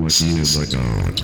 Thomas years ago.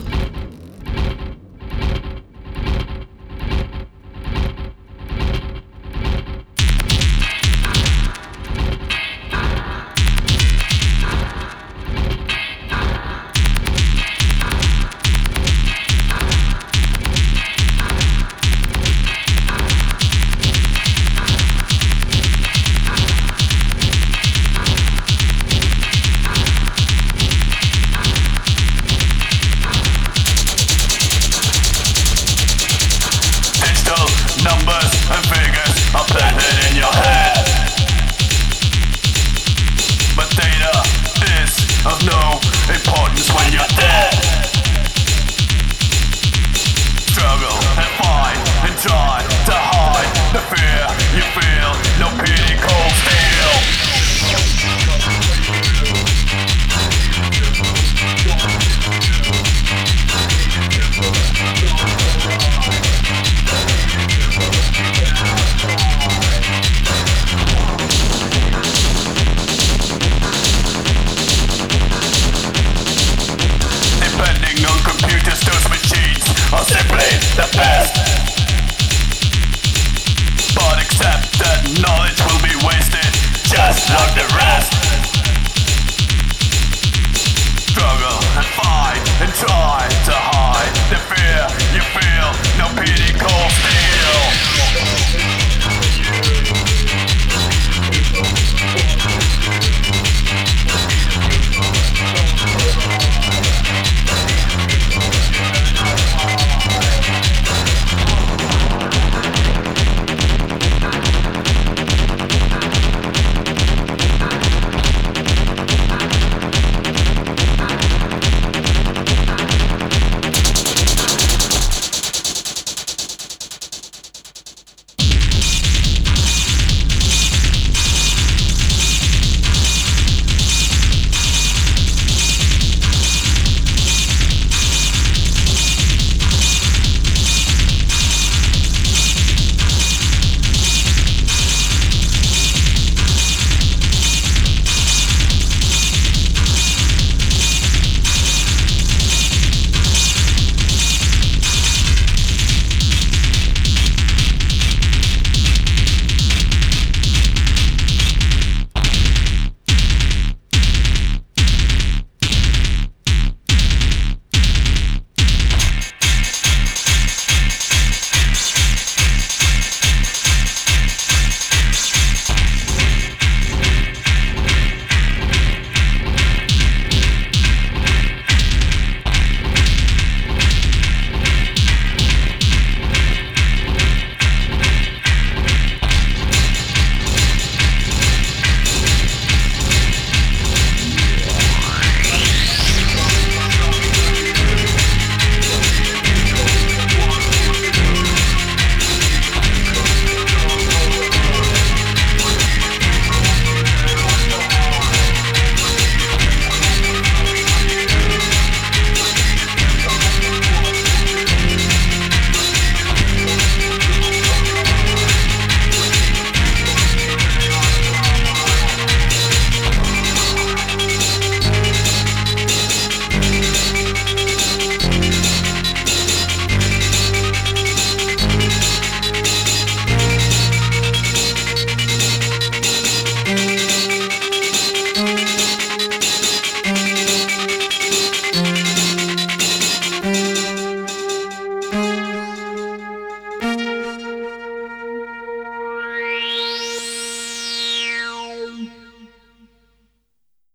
Numbers and figures are planted in your head, but data is of no importance when you're dead. Struggle and fight and try to hide the fear you feel. No pity, cold steel. On computers, those machines are simply the best. But accept that knowledge will be wasted, just like the rest. Struggle and fight and try to